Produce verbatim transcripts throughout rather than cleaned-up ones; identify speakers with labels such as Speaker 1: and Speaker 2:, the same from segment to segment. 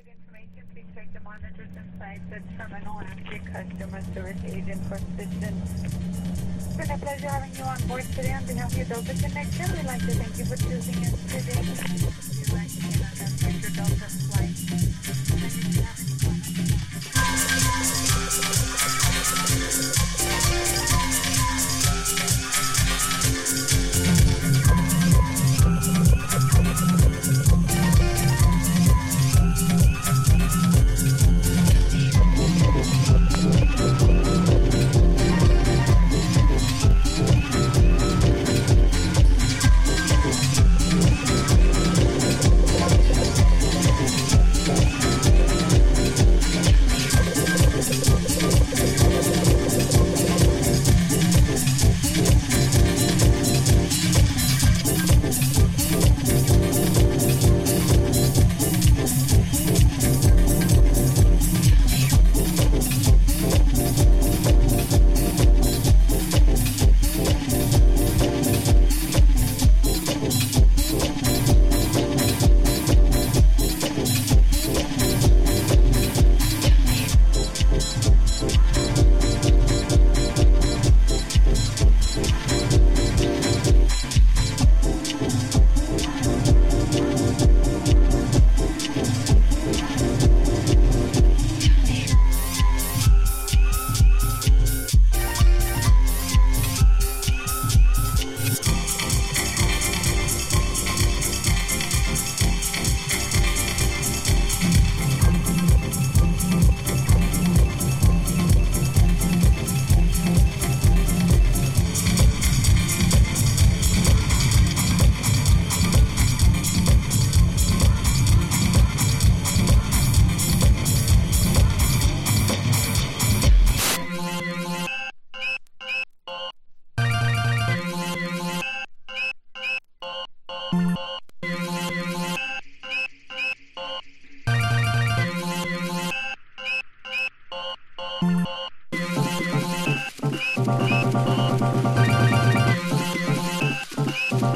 Speaker 1: information, please check the monitors inside the terminal. Ask your customer service agent for assistance. It's been a pleasure having you on board today. On behalf of your Delta Connection, we'd like to thank you for choosing us today. We'd like to get on our future Delta flight. And if you have any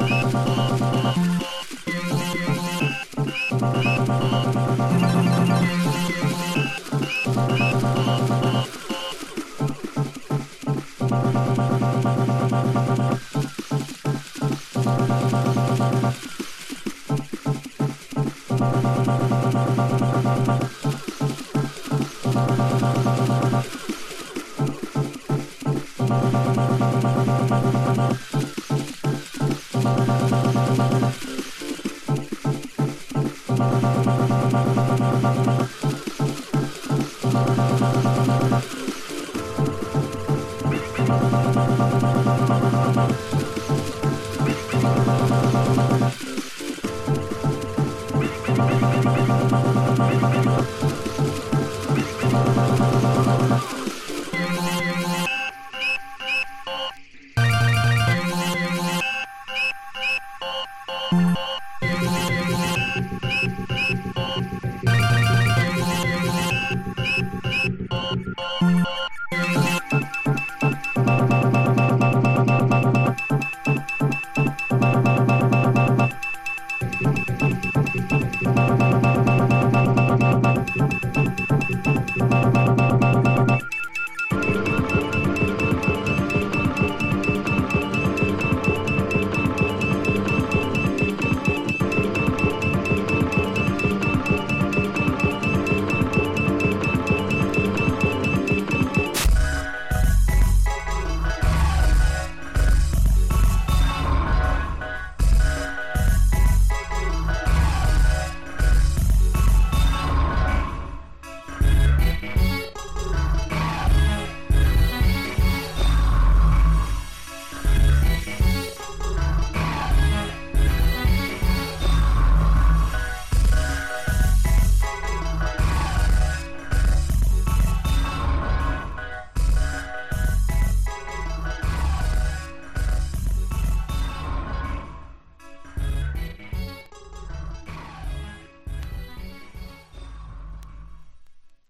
Speaker 2: Thank you.